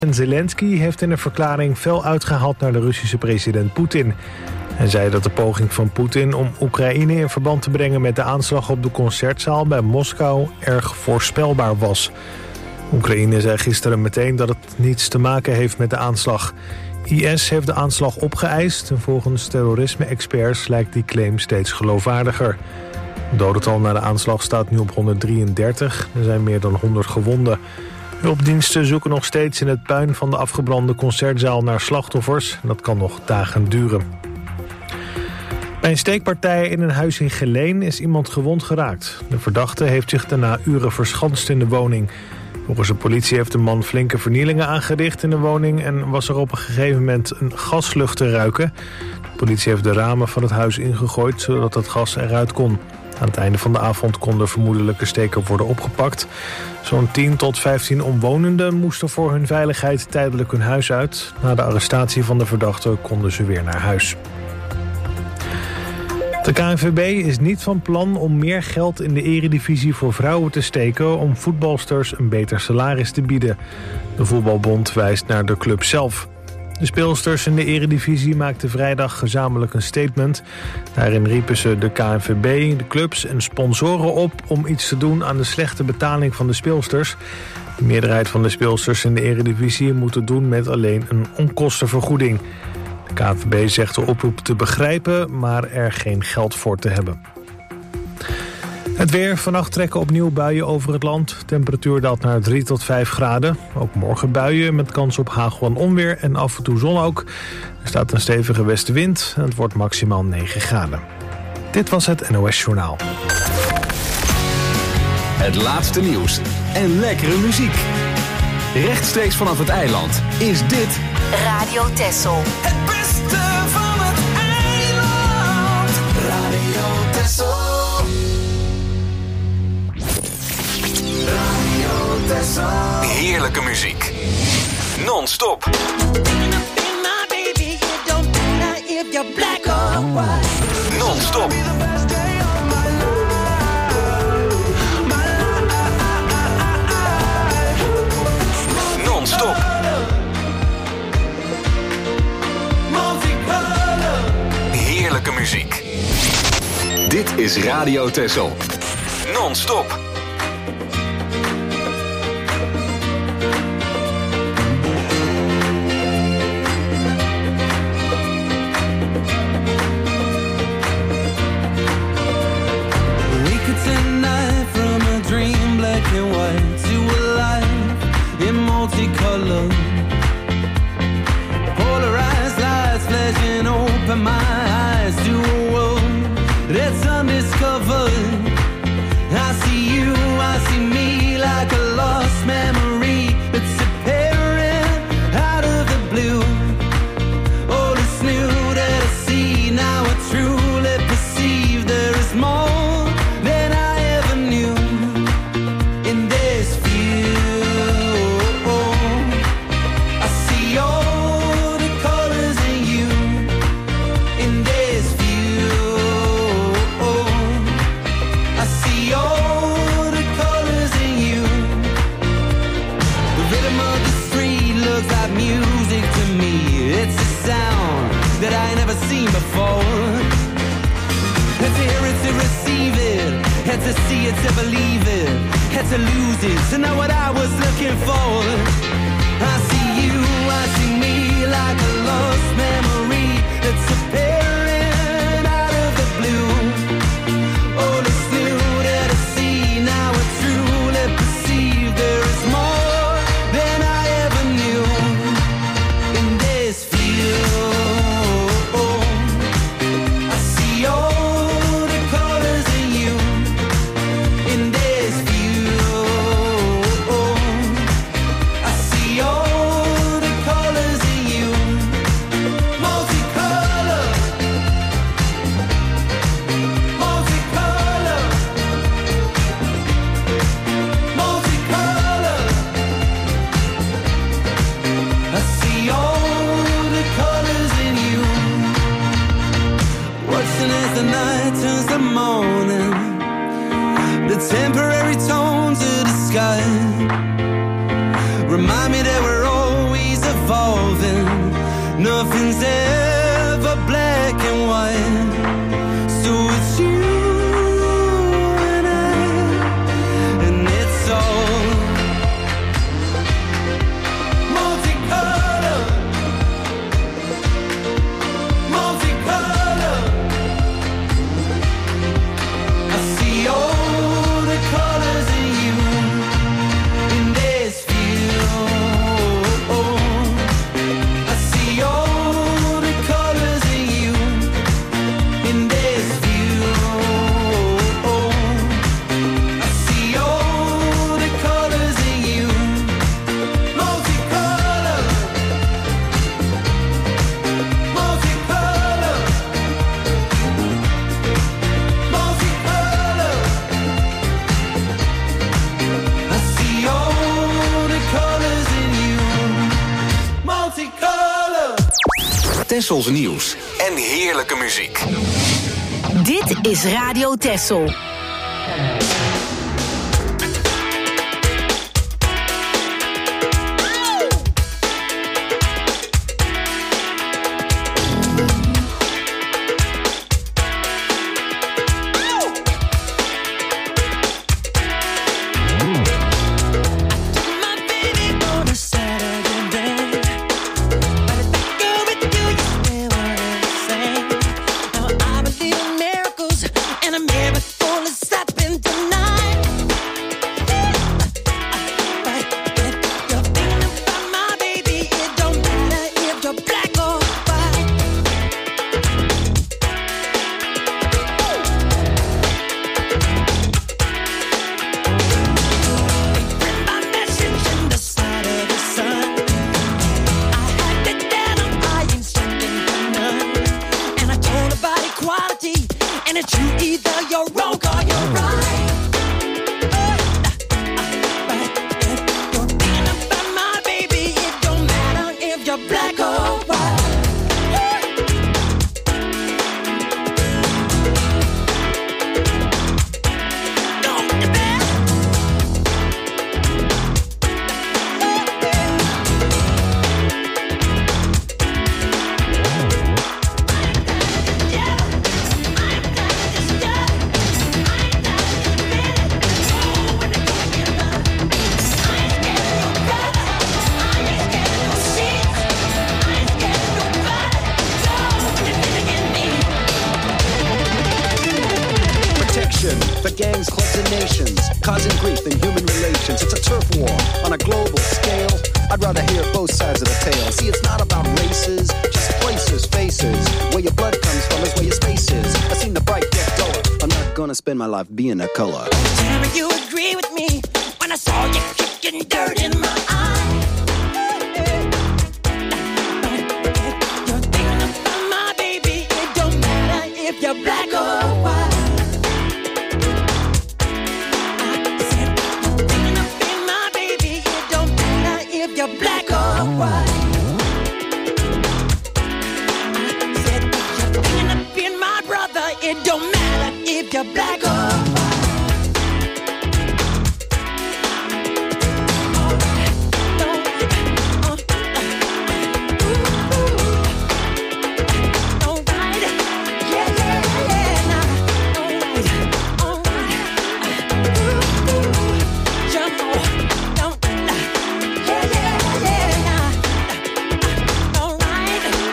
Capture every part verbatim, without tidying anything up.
Zelensky heeft in een verklaring fel uitgehaald naar de Russische president Poetin. Hij zei dat de poging van Poetin om Oekraïne in verband te brengen met de aanslag op de concertzaal bij Moskou erg voorspelbaar was. Oekraïne zei gisteren meteen dat het niets te maken heeft met de aanslag. I S heeft de aanslag opgeëist en volgens terrorisme-experts lijkt die claim steeds geloofwaardiger. Het dodental na de aanslag staat nu op honderddrieëndertig. Er zijn meer dan honderd gewonden. Hulpdiensten zoeken nog steeds in het puin van de afgebrande concertzaal naar slachtoffers. Dat kan nog dagen duren. Bij een steekpartij in een huis in Geleen is iemand gewond geraakt. De verdachte heeft zich daarna uren verschanst in de woning. Volgens de politie heeft de man flinke vernielingen aangericht in de woning en was er op een gegeven moment een gaslucht te ruiken. De politie heeft de ramen van het huis ingegooid zodat het gas eruit kon. Aan het einde van de avond kon de vermoedelijke steker worden opgepakt. Zo'n tien tot vijftien omwonenden moesten voor hun veiligheid tijdelijk hun huis uit. Na de arrestatie van de verdachte konden ze weer naar huis. De K N V B is niet van plan om meer geld in de eredivisie voor vrouwen te steken om voetbalsters een beter salaris te bieden. De voetbalbond wijst naar de club zelf. De speelsters in de eredivisie maakten vrijdag gezamenlijk een statement. Daarin riepen ze de K N V B, de clubs en sponsoren op om iets te doen aan de slechte betaling van de speelsters. De meerderheid van de speelsters in de eredivisie moet het doen met alleen een onkostenvergoeding. De K N V B zegt de oproep te begrijpen, maar er geen geld voor te hebben. Het weer. Vannacht trekken opnieuw buien over het land. Temperatuur daalt naar drie tot vijf graden. Ook morgen buien met kans op hagel en onweer en af en toe zon ook. Er staat een stevige westenwind en het wordt maximaal negen graden. Dit was het N O S Journaal. Het laatste nieuws en lekkere muziek. Rechtstreeks vanaf het eiland is dit Radio Texel. Het beste van het eiland. Radio Texel. Radio Texel. heerlijke muziek. Non-stop. Non-stop. Non-stop. Heerlijke muziek. Dit is Radio Texel. Non-stop. Multicolor, polarized lights flashing open my eyes to a world that's undiscovered. I see you, I see me like a lost memory that's appearing out of the blue. All is new that I see, now I truly perceive there is more than I ever knew in this view. That I never seen before. Had to hear it to receive it, had to see it to believe it, had to lose it to know what I was looking for. I see you, I see me like a lost memory that's appearing out of the blue. All is new that I see, now I truly perceive there is more than I ever knew in this field. Oh multicolor. Tessels nieuws en heerlijke muziek. Dit is Radio Tessel. Spend my life being a color. Tell me you agree with me when I saw you kicking dirt in my eye. You're thinking about my baby. It don't matter if you're black or white. I said you're thinking about my baby. It don't matter if you're black or white. I said you're thinking of being my brother. It don't matter if you're black or white.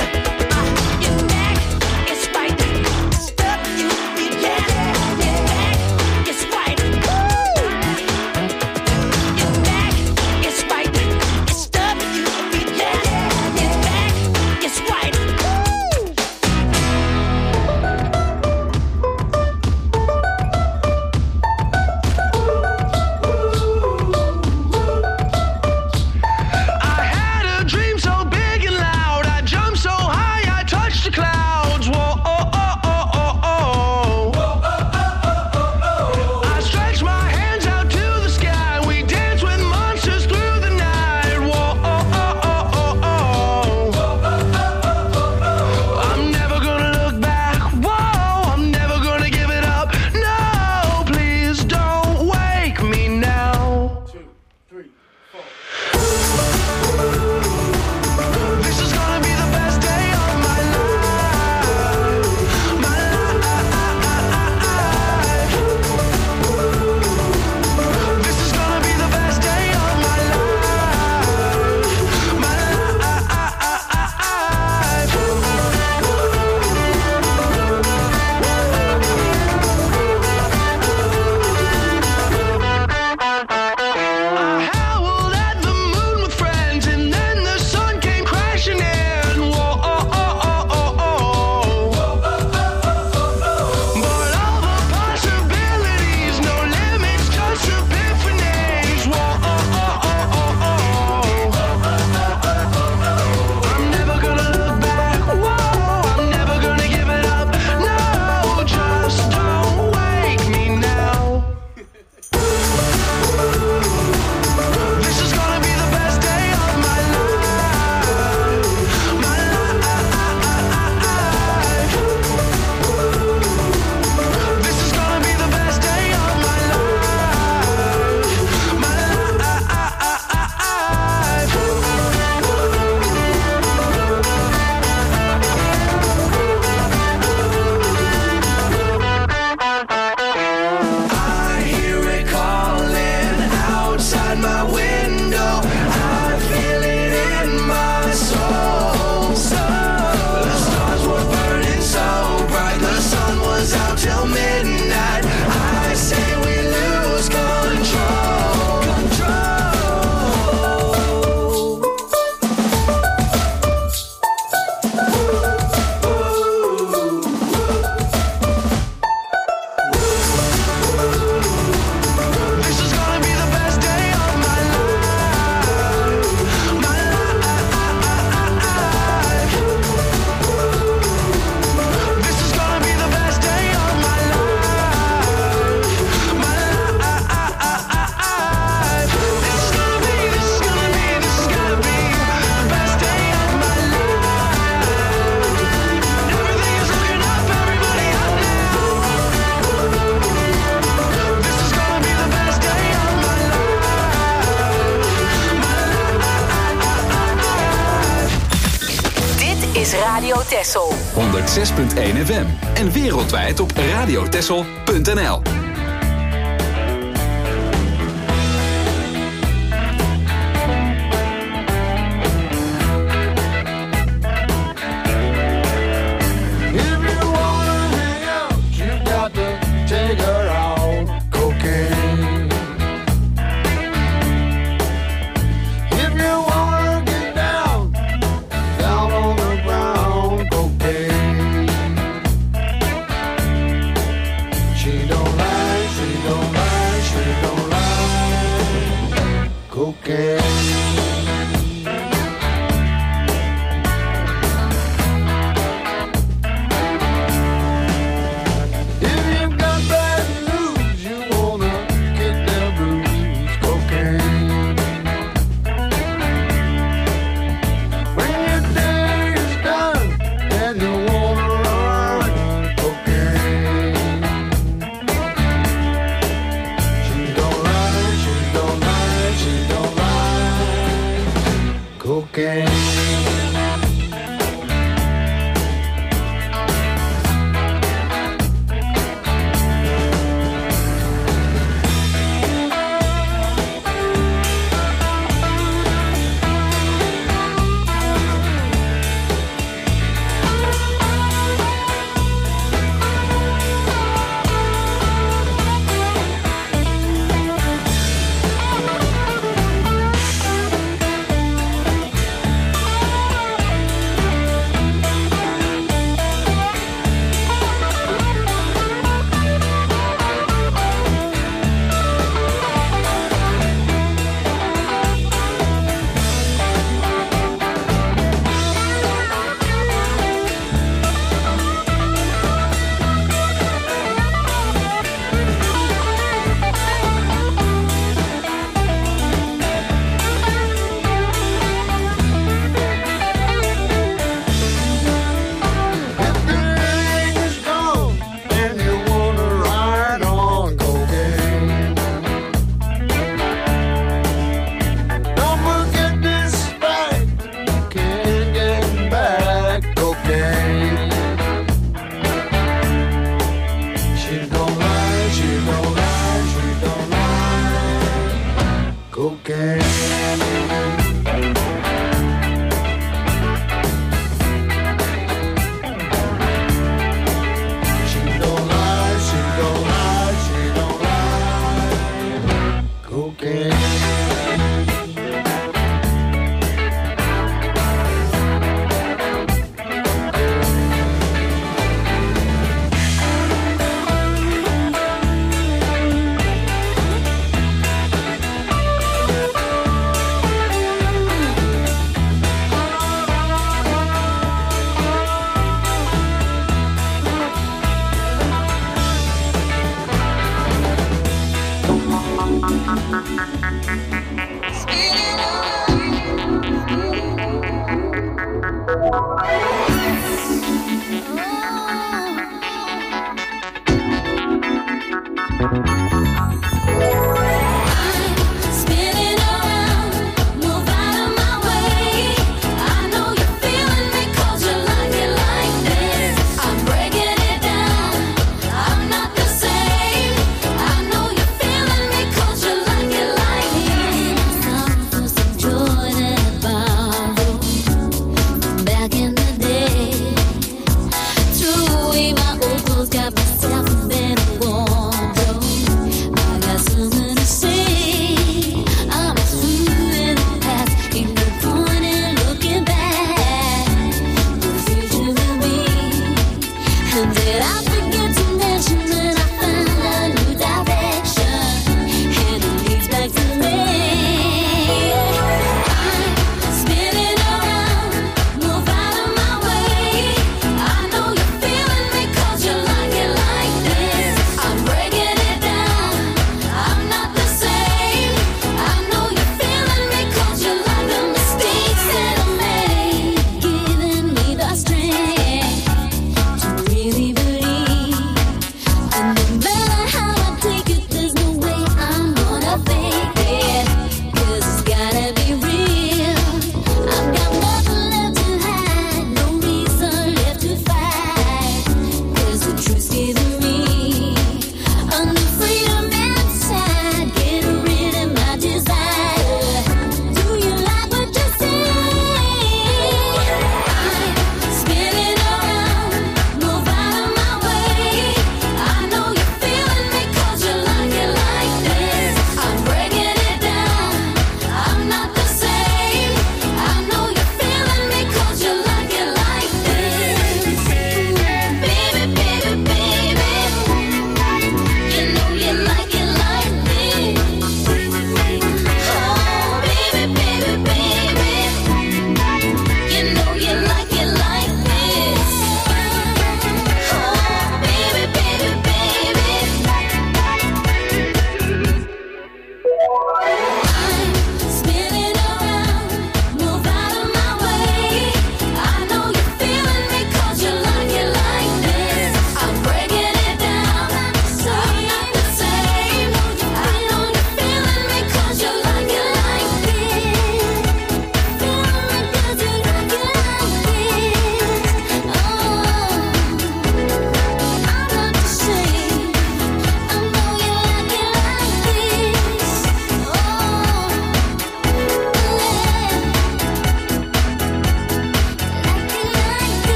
Yeah. is Radio Texel. honderd zes punt één F M en wereldwijd op radiotexel punt n l.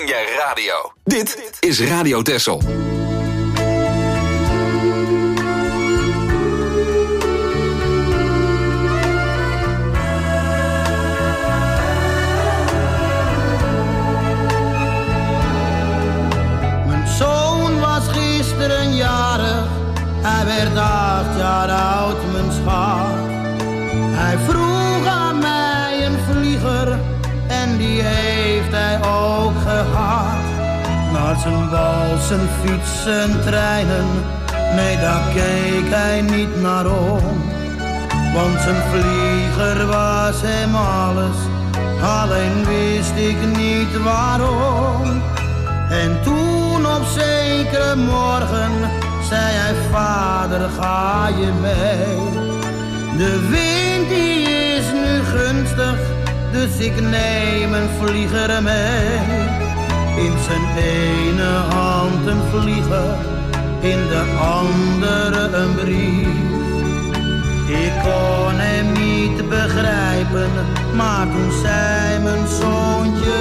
ben jij radio. Dit is Radio Texel. Mijn zoon was gisteren jarig. Hij werd acht jaar oud, mijn schat. Hij vroeg aan mij een vlieger en die heeft hij ook gehad. Naar zijn bal, zijn fiets, zijn treinen, nee daar keek hij niet naar om. Want zijn vlieger was hem alles, alleen wist ik niet waarom. En toen op zekere morgen zei hij, vader ga je mee? De wind die is nu gunstig, dus ik neem een vlieger mee. In zijn ene hand een vlieger, in de andere een brief. Ik kon hem niet begrijpen, maar toen zei mijn zoontje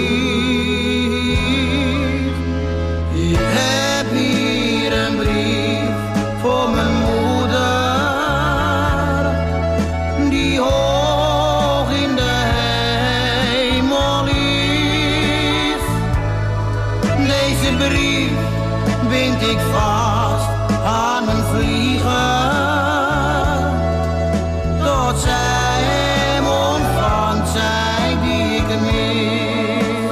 lief. Ik heb hier een brief voor mijn moeder, die hoog in de hemel is. Deze brief bind ik vast aan mijn vlieger, tot zij hem ontvangt, zij die ik mis.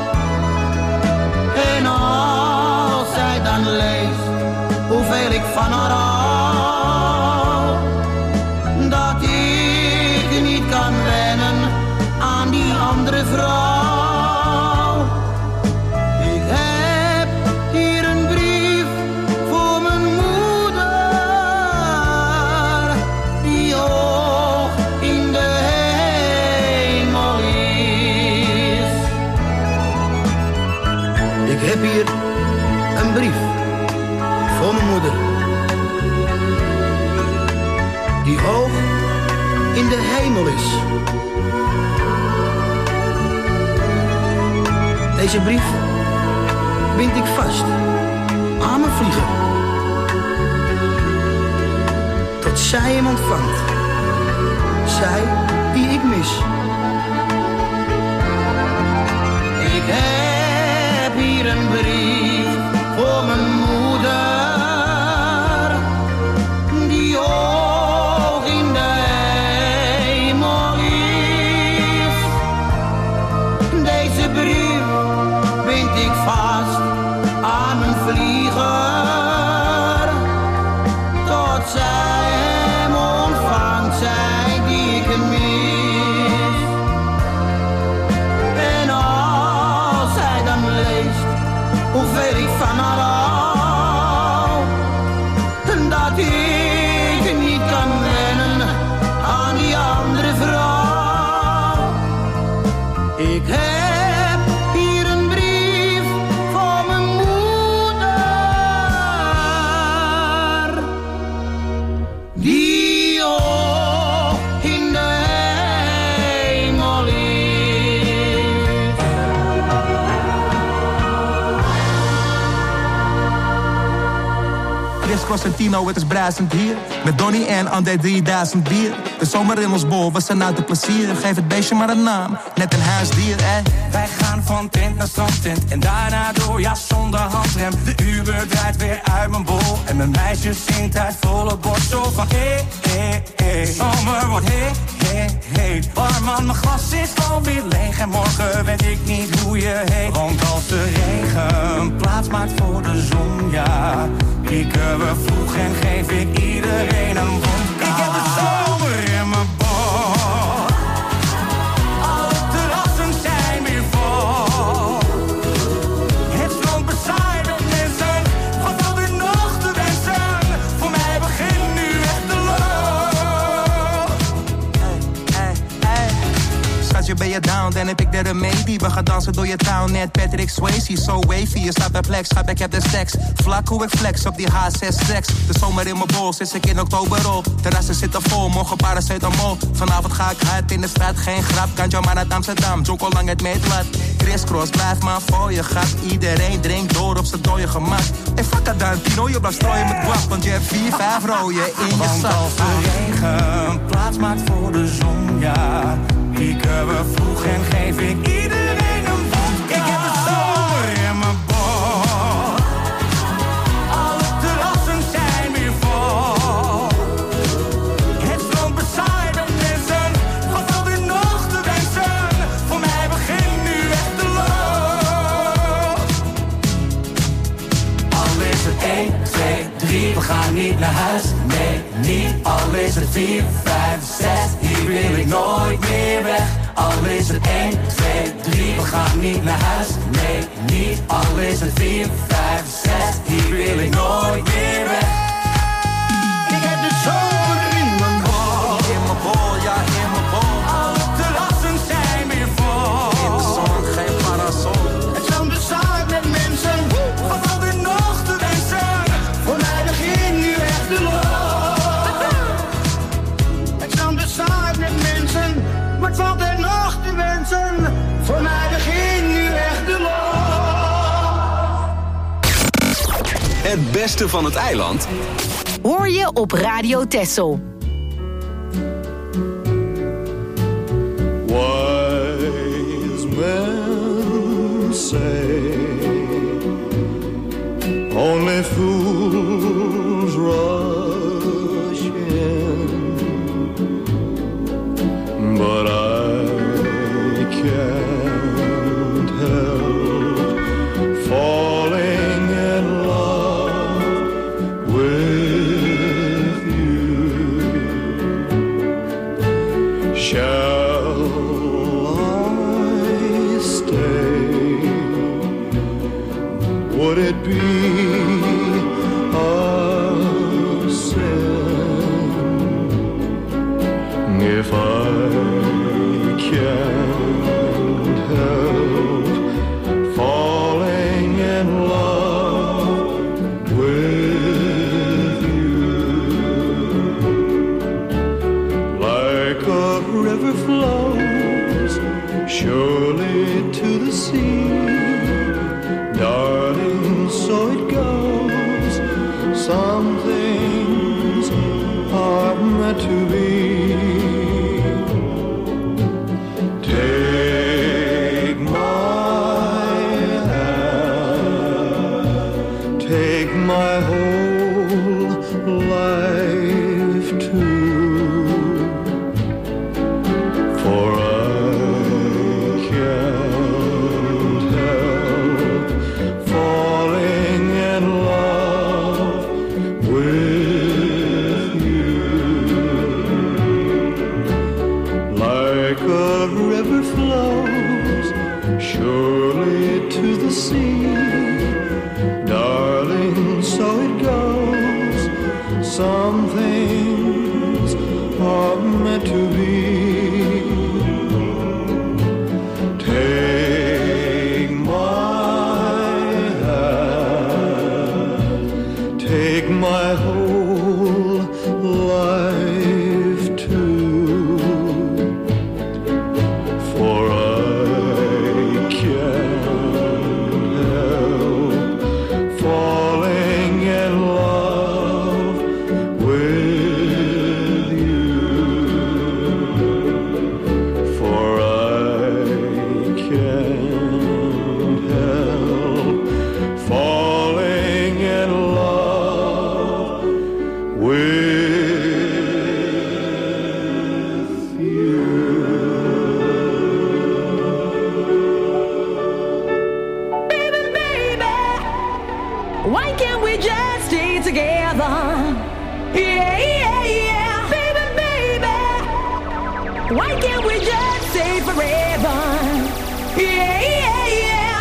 En als zij dan leest hoeveel ik van haar hou, dat ik niet kan wennen aan die andere vrouw. Ik heb hier een brief voor mijn moeder, die hoog in de hemel is. Ik heb hier een brief voor mijn moeder, die hoog in de hemel is. Deze brief bind ik vast aan mijn vlieger, tot zij hem ontvangt, zij die ik mis. Ik heb hier een brief voor mijn moeder, die hoog in de hemel is. Deze brief bind ik vast aan mijn vlieger, tot zij hem ontvangt, zij die ik mis. En als zij dan leest hoeveel ik van haar hou, dat ik niet kan wennen aan die andere vrouw. Ik heb hier een brief voor mijn moeder, die hoog in de hemel is. Chris Cross en Tino, het is bruisend hier. Met Donnie en André drieduizend bier. De zomer in ons bol, we zijn uit de plezier. Geef het beestje maar een naam, net een huisdier, eh. Wij gaan van tent naar strandtent en daarna door, ja zonder handrem. De Uber draait weer uit mijn bol en mijn meisje zingt uit volle borst. Zo van hé, hé, hé, zomer wordt hé, hé, hé. Barman, mijn glas is alweer leeg en morgen weet ik niet hoe je heet. Want als de regen plaats maakt voor de zon, ja, kieken we vroeg en geef ik iedereen een wodka. Ik heb de zomer in mijn bol. Alle terrassen zijn weer vol. Het strand bezaaid met mensen. Wat valt er nog te wensen? Voor mij begint nu echt de loop. Hey, hey, hey. Schatje, ben je down? down, dan heb ik de remedie. We gaan dansen door je town, net Patrick Swayze. So wavy, je staat perplex, schat, ik heb de stacks. Vlak hoe ik flex op die H zes seks. De zomer in mijn bol, sinds ik in oktober rol. Terrassen zitten vol, morgen paracetamol. Vanavond ga ik hard in de straat, geen grap. Kan jou maar naar Amsterdam, zoek al lang het meetlat. Crisscross, blijf maar voor je gat. Iedereen drinkt door op z'n dode gemak. En fuck dat dan, Tino, je blijft strooien met guap. Want je hebt vier, vijf rooien in je want zak. als de regen plaats maakt voor de zon, ja. Pieken we vroeg en geef ik iedereen een vodka. Ik heb de zomer in mijn bol. Alle terrassen zijn weer vol. Het strand bezaaid met mensen. Wat valt er nog te wensen? Voor mij begint nu echt de loop. Al is het één, twee, drie, we gaan niet naar huis. Nee, niet. Al is het vier, vijf, zes, hier wil ik nooit meer weg. Al is het één, twee, drie, we gaan niet naar huis. Nee, niet. Al is het vier, vijf, zes, hier wil ik nooit meer weg. Ik heb de zomer in mijn bol. In mijn bol, ja, in mijn bol. Alle terrassen zijn weer vol. In de zon, geen parasol. Het strand bezaaid met mensen. Wat valt er nog te wensen? Voor mij begint nu echt de loop. Het strand bezaaid met mensen. Wat valt er nog te wensen? Voor mij begint nu echt de loop. Het beste van het eiland Hoor je op Radio Texel. Wise men say only fools rush in, but I can't help falling in love with you. Shall I stay? Would it be a sin if I can't help falling in love with you? Like a river flows surely to the sea, darling, so it goes. Some things are meant to be. Take my hand, take my whole life too, for I can't help falling in love with you. Like a river flows surely to the sea, darling, so it goes. Some things are meant to be. Take my hand, take my whole life too, for I can't help falling in love with you, for I can't help falling in love with Why can't we just stay together? Yeah, yeah, yeah. Baby, baby. Why can't we just stay forever? Yeah, yeah, yeah.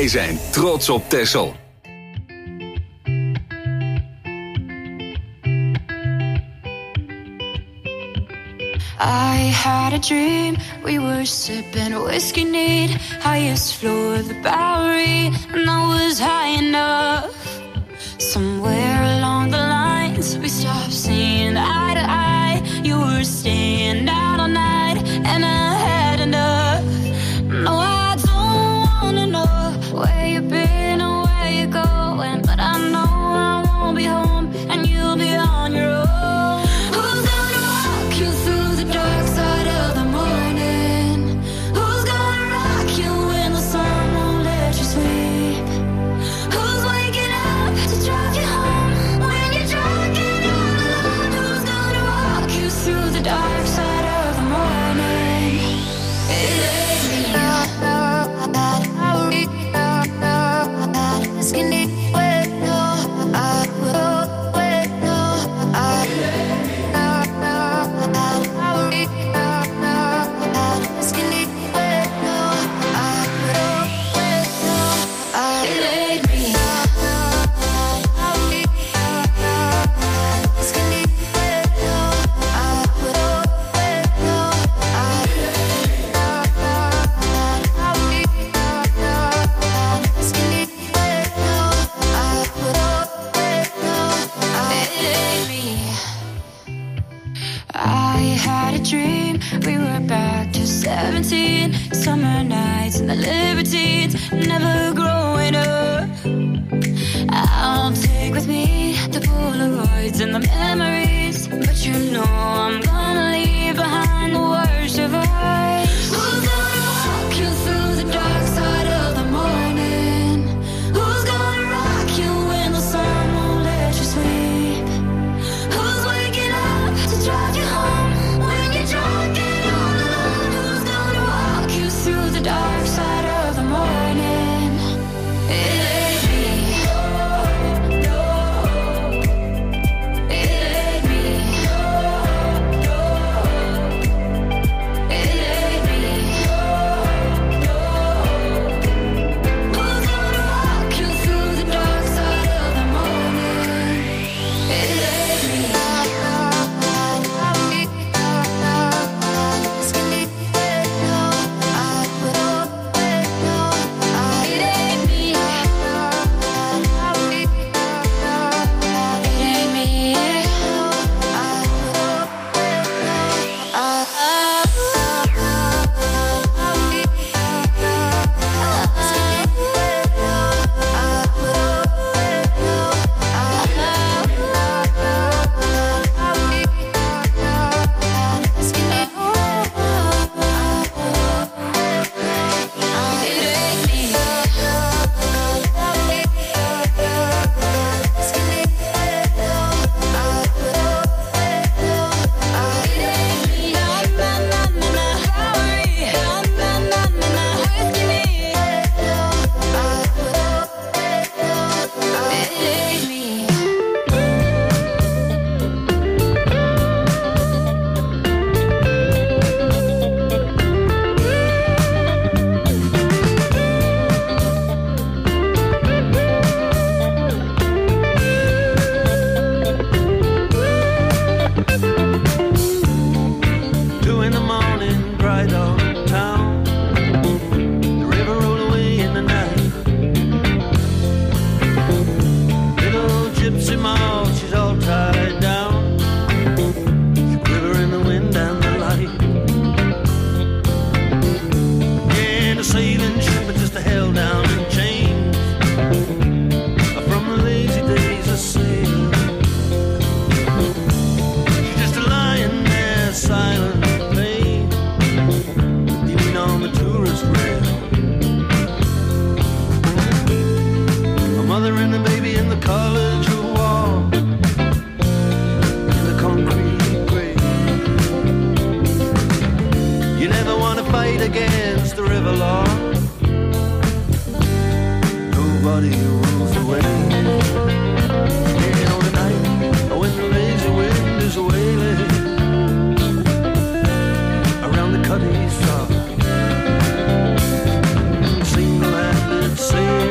Wij zijn trots op Texel. I had a dream, we were sipping whiskey neat, highest floor of the Bowery, and I was high enough. Somewhere along the lines, we stopped seeing eye to eye. You were staying out all night, and I had enough. No, I don't wanna know where you've been or where you're going, but I know I won't be home, and you'll be on your own. Who's gonna walk you through the dark side of the morning? Who's gonna rock you when the sun won't let you sleep? Who's waking up to drive you home when you're drunk and all alone? Who's gonna walk you through the dark side of the morning? It ain't me. seventeen, summer nights and the libertines, never growing up. I'll take with me the Polaroids and the memories, but you know I'm gonna leave behind the worst of us. Who's gonna walk you through the dark side of the morning? Who's gonna rock you when the sun won't let you sleep? Who's waking up to drive you home when you're drunk and all alone? Who's gonna walk you through the dark side of the morning? It ain't me. No, it ain't me. No, it ain't me. No, who's gonna walk you through the dark side of the morning? It ain't me. Single-handed sail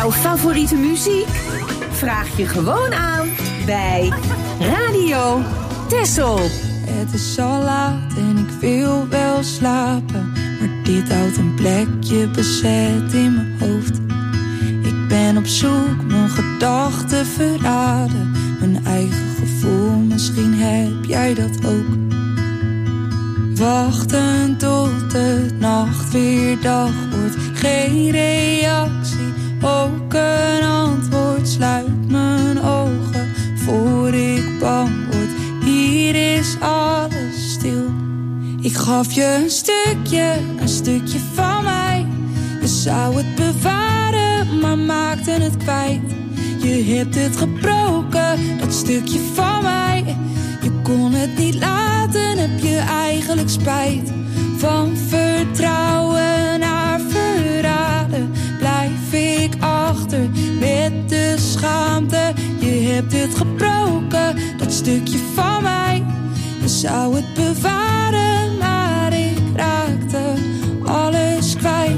jouw favoriete muziek? Vraag je gewoon aan bij Radio Tessel. Het is al laat en ik wil wel slapen, maar dit houdt een plekje bezet in mijn hoofd. Ik ben op zoek, mijn gedachten verraden, mijn eigen gevoel, misschien heb jij dat ook. Wachten tot de nacht weer dag wordt, geen reactie, ook een antwoord. Sluit mijn ogen voor ik bang word, hier is alles stil. Ik gaf je een stukje, een stukje van mij. Je zou het bewaren, maar maakte het kwijt. Je hebt het gebroken, dat stukje van mij. Je kon het niet laten, heb je eigenlijk spijt. Van vertrouwen naar verraden blijf ik achter met de schaamte. Je hebt het gebroken, dat stukje van mij. Je zou het bewaren, maar ik raakte alles kwijt.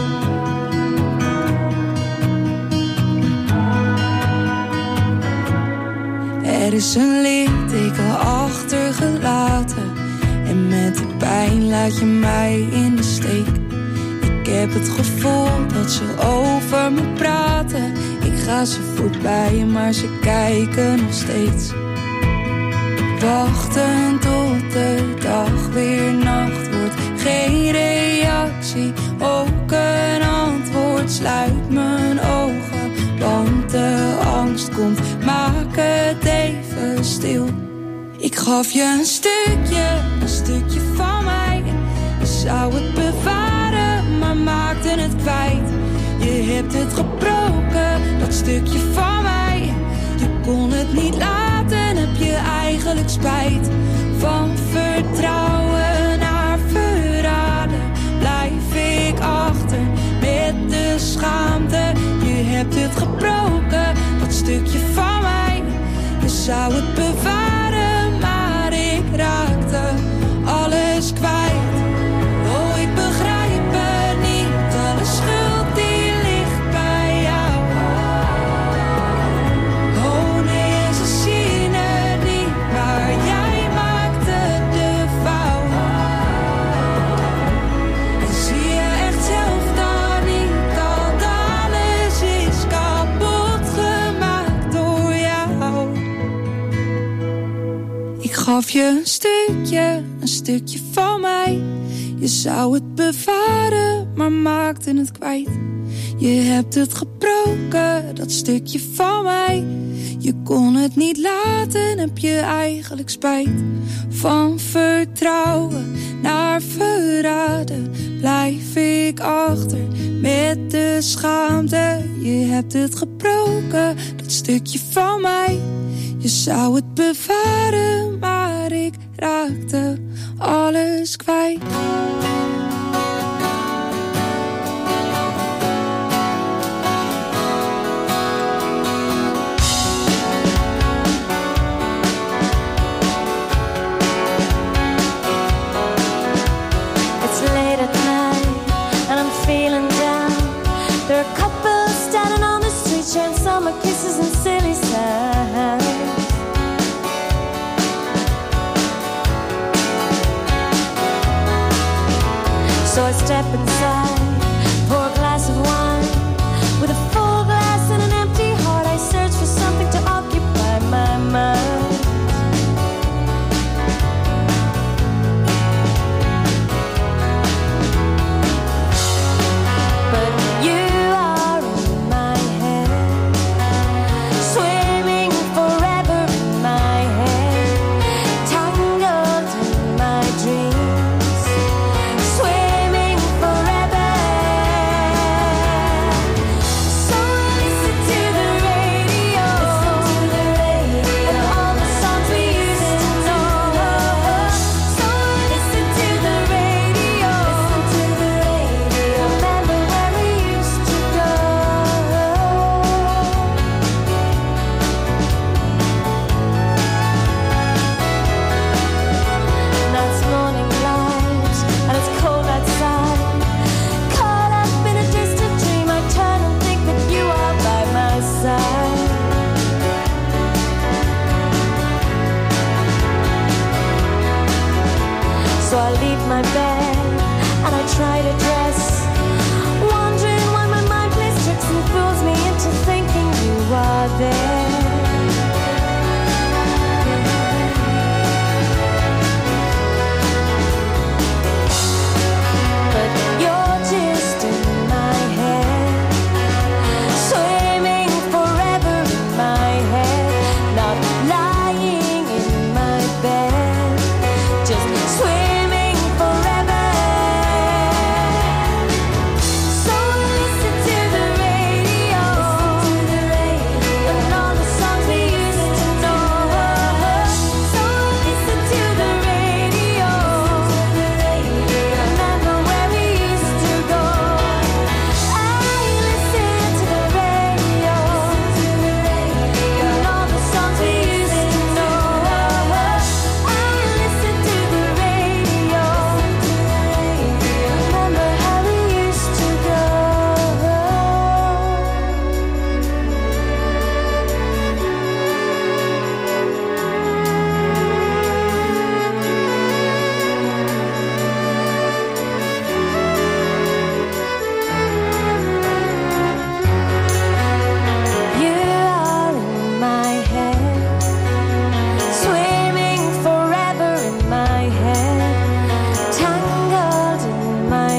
Er is een litteken achtergelaten en met de pijn laat je mij in de steek. Ik heb het gevoel dat ze over me praten. Ik ga ze voorbij, maar ze kijken nog steeds. Wachten tot de dag weer nacht wordt, geen reactie, ook een antwoord. Sluit mijn ogen, want de angst komt, maak het even stil. Ik gaf je een stukje, een stukje van mij. Je zou het bewaren, maar maakte het kwijt. Je hebt het gebroken, dat stukje van mij. Je kon het niet laten, heb je eigenlijk spijt. Van vertrouwen naar verraden blijf ik achter met de schaamte. Je hebt het gebroken, dat stukje van mij. Je zou het bewaren, maar ik raakte alles kwijt. Oh, ik begrijp het niet, alle schuld die ligt bij jou. Oh nee, ze zien het niet, maar jij maakte de fout. En zie je echt zelf dan niet dat alles is kapot gemaakt door jou. Ik gaf je een stukje, een stukje van mij. Je zou het bewaren, maar maakte het kwijt. Je hebt het gebroken, dat stukje van mij. Je kon het niet laten, heb je eigenlijk spijt. Van vertrouwen naar verraden blijf ik achter met de schaamte. Je hebt het gebroken, dat stukje van mij. Je zou het bewaren, maar ik raakte alles kwijt. It's late at night and I'm feeling down. There are couples standing on the street sharing summer kisses and silly signs. So I step inside, pour a glass of wine. With a full glass and an empty heart, I search for something to occupy my mind. But you are in my head, swimming forever in my head, tangled in my dreams. Swimming forever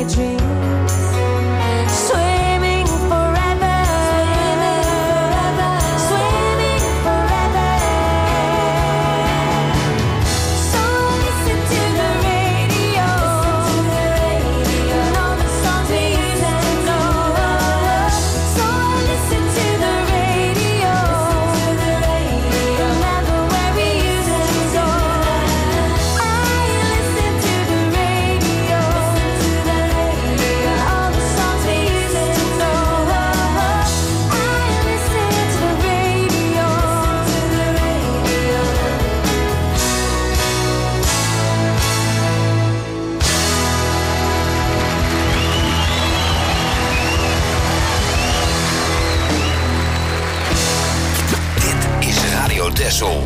dreams, swimming forever, swimming forever. So listen to the radio, and all the songs we used to know. So listen to the radio, remember where we used to go. I listen to the radio, all the songs we used to know. I listen to the radio. Dit is Radio Texel.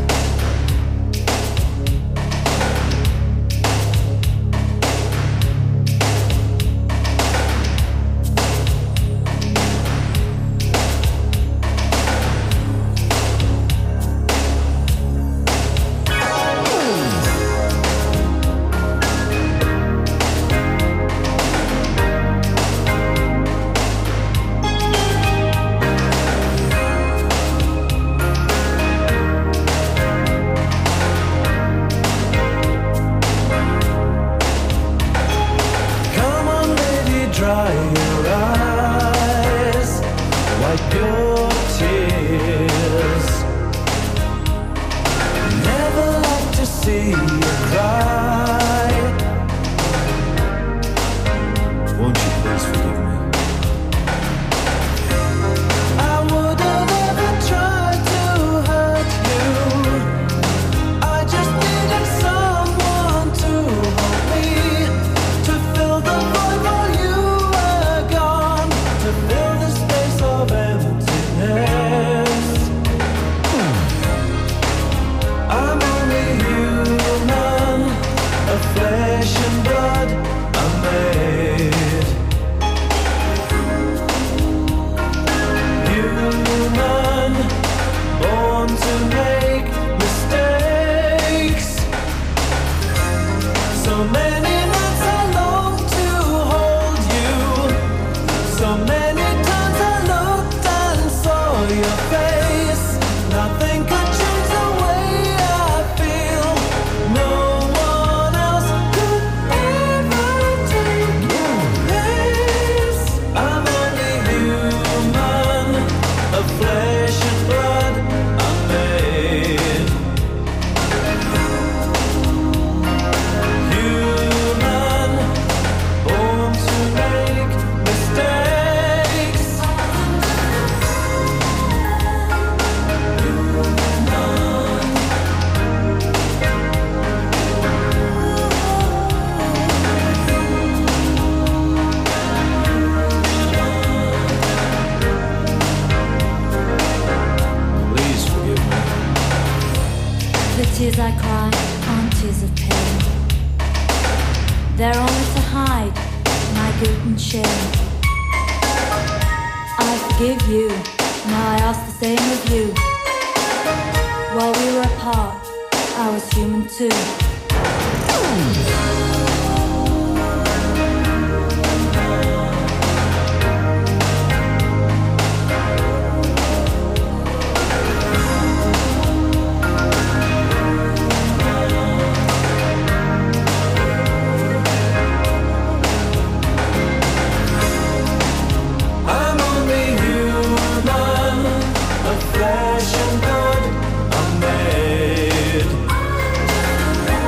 Come on, baby, dry your eyes, wipe your tears. Never like to see you cry. Won't you please forgive me? I would have never tried to hurt you. I just needed someone to hold me, to fill the void while you were gone, to fill the space of emptiness. I'm only human, of flesh and blood I'm made. Human, born to make mistakes. So many nights I long to hold you. So many times I looked and saw your face. Nothing could change the way I feel. No one else could ever take your place. I'm only human, of flesh and blood I'm made. Human, born to make mistakes. Please forgive me. The tears I cry aren't tears of pain. They're only to hide my guilt and shame. I forgive you, now I ask the same of you. While we were apart, I was human too. I'm only human, of flesh and blood I'm made.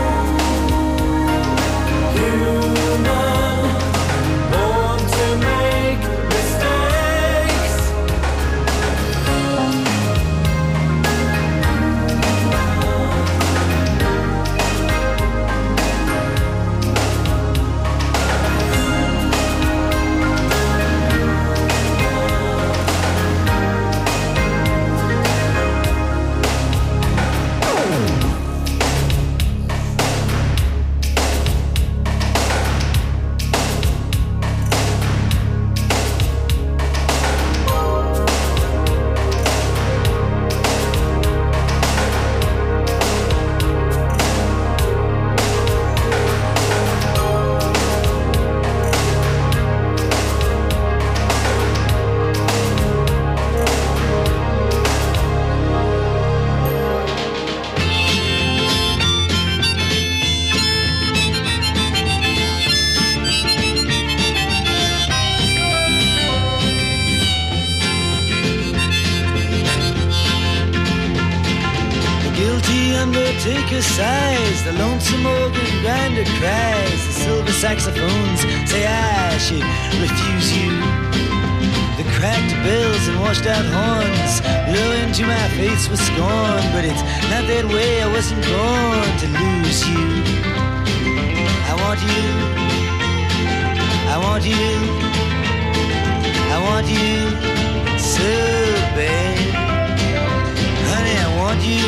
harmonica sighs, the lonesome organ grinder cries, the silver saxophones say I should refuse you. The cracked bells and washed out horns blow into my face with scorn, but it's not that way, I wasn't born to lose you. I want you, I want you, I want you so bad. Honey, I want you.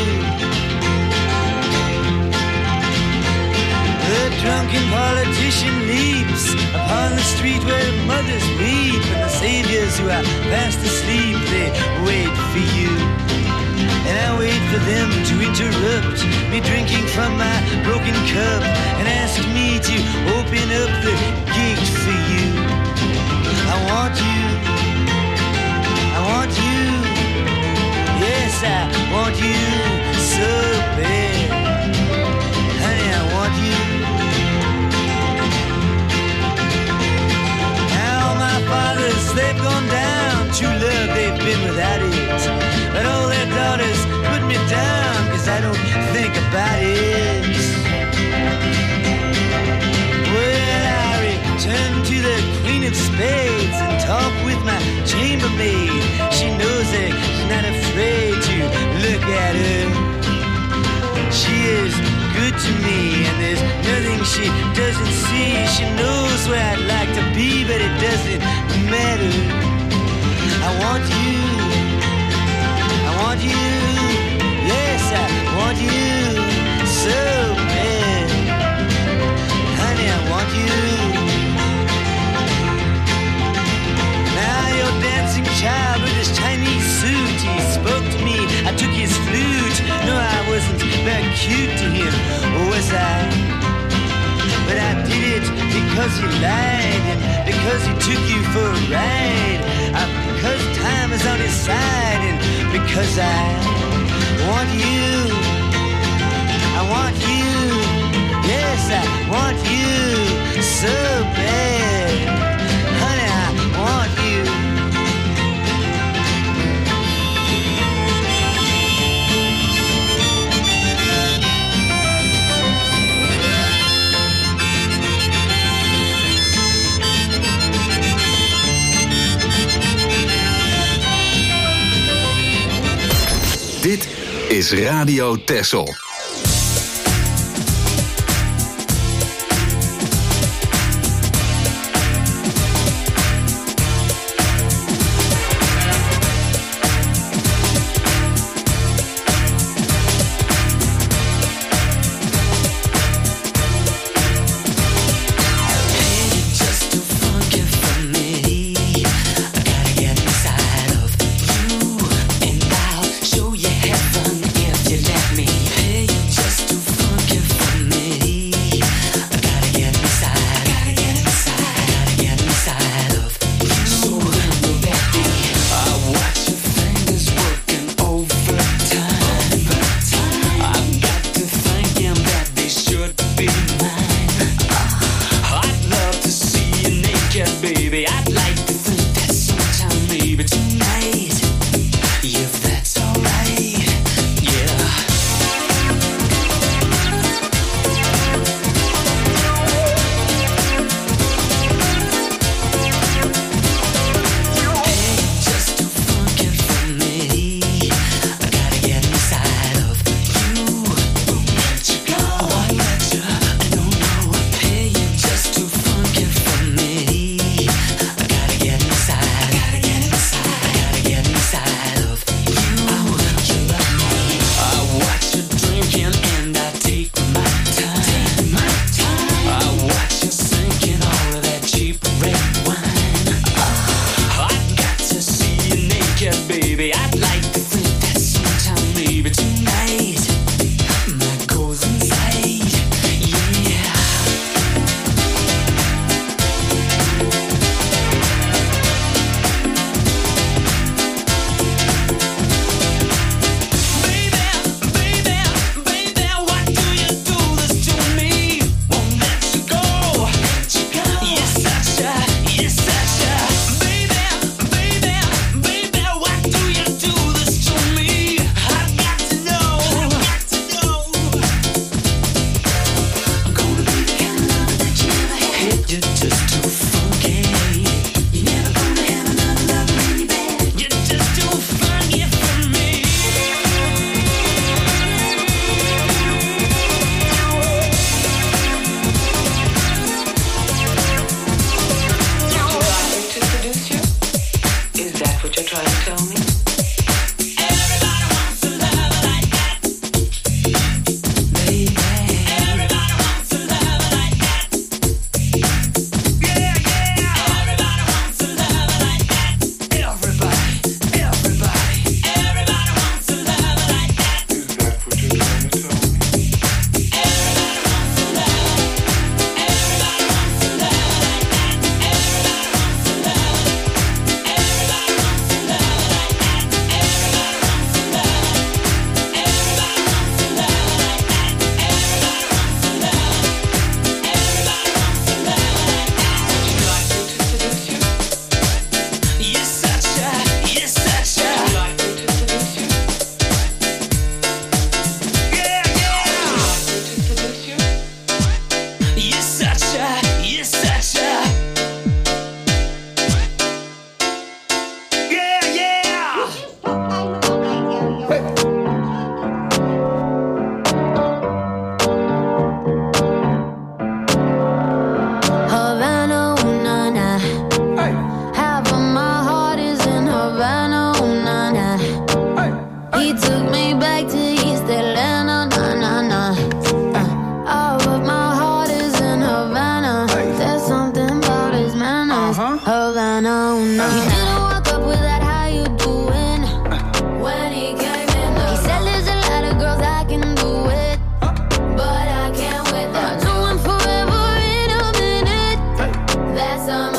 The drunken politician leaps upon the street where mothers weep, and the saviors who are fast asleep, they wait for you. And I wait for them to interrupt me drinking from my broken cup and ask me to open up the gate for you. I want you, I want you, yes I want you so bad. Honey, I want you. Now my fathers, they've gone down, true love they've been without it, but all their daughters put me down, cause I don't think about it. Well, I return to the Queen of Spades and talk with my chambermaid. She knows that she's not afraid to look at her. She is good to me, and there's nothing she doesn't see. She knows where I'd like to be, but it doesn't matter. I want you, I want you, yes I want you so bad. Honey, I want you. Now your dancing child with his Chinese suit, he spoke to me, I took his flute. No, I wasn't very cute to him, was I? But I did it because he lied, and because he took you for a ride, uh, because time is on his side, and because I want you, I want you, yes I want you so bad. Honey, I want you. Dit is Radio Texel. promise. Havana, oh no. He didn't walk up with that, how you doing? When he came in the he said there's a lot of girls I can do it, but I can't with them. I do one forever in a minute. That's a